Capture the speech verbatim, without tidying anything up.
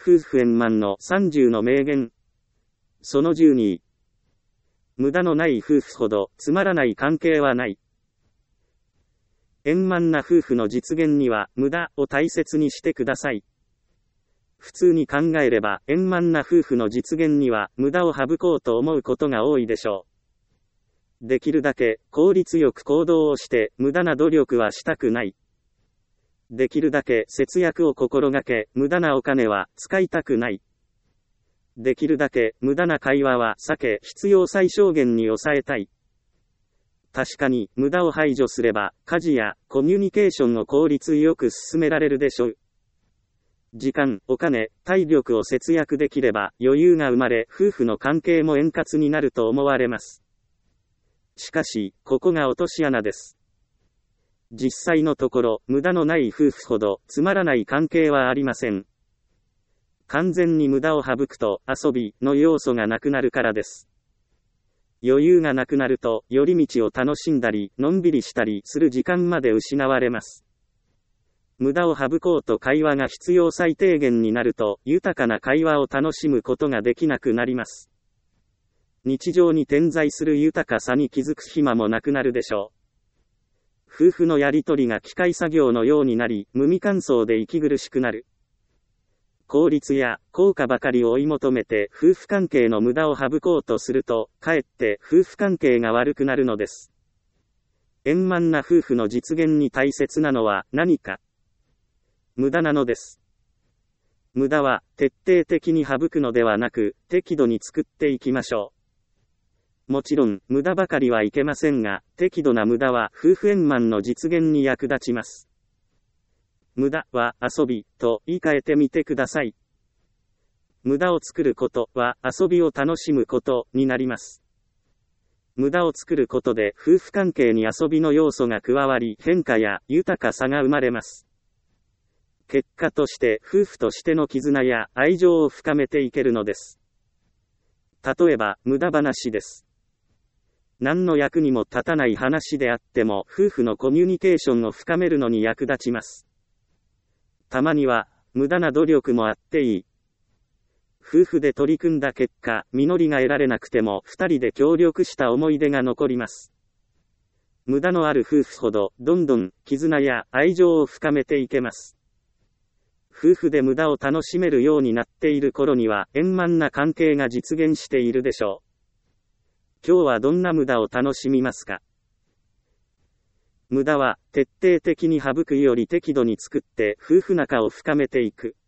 夫婦円満のさんじゅうの名言。そのじゅうに。無駄のない夫婦ほどつまらない関係はない。円満な夫婦の実現には無駄を大切にしてください。普通に考えれば円満な夫婦の実現には無駄を省こうと思うことが多いでしょう。できるだけ効率よく行動をして無駄な努力はしたくない。できるだけ節約を心がけ無駄なお金は使いたくない。できるだけ無駄な会話は避け必要最小限に抑えたい。確かに無駄を排除すれば家事やコミュニケーションを効率よく進められるでしょう。時間、お金、体力を節約できれば余裕が生まれ夫婦の関係も円滑になると思われます。しかし、ここが落とし穴です。実際のところ、無駄のない夫婦ほどつまらない関係はありません。完全に無駄を省くと遊びの要素がなくなるからです。余裕がなくなると寄り道を楽しんだりのんびりしたりする時間まで失われます。無駄を省こうと会話が必要最低限になると豊かな会話を楽しむことができなくなります。日常に点在する豊かさに気づく暇もなくなるでしょう。夫婦のやりとりが機械作業のようになり無味乾燥で息苦しくなる。効率や効果ばかりを追い求めて夫婦関係の無駄を省こうとすると、かえって夫婦関係が悪くなるのです。円満な夫婦の実現に大切なのは何か。無駄なのです。無駄は徹底的に省くのではなく、適度に作っていきましょう。もちろん、無駄ばかりはいけませんが、適度な無駄は夫婦円満の実現に役立ちます。無駄は遊びと言い換えてみてください。無駄を作ることは遊びを楽しむことになります。無駄を作ることで夫婦関係に遊びの要素が加わり変化や豊かさが生まれます。結果として夫婦としての絆や愛情を深めていけるのです。例えば無駄話です。何の役にも立たない話であっても夫婦のコミュニケーションを深めるのに役立ちます。たまには、無駄な努力もあっていい。夫婦で取り組んだ結果、実りが得られなくても、二人で協力した思い出が残ります。無駄のある夫婦ほど、どんどん、絆や愛情を深めていけます。夫婦で無駄を楽しめるようになっている頃には、円満な関係が実現しているでしょう。今日はどんな無駄を楽しみますか？無駄は、徹底的に省くより適度に作って夫婦仲を深めていく。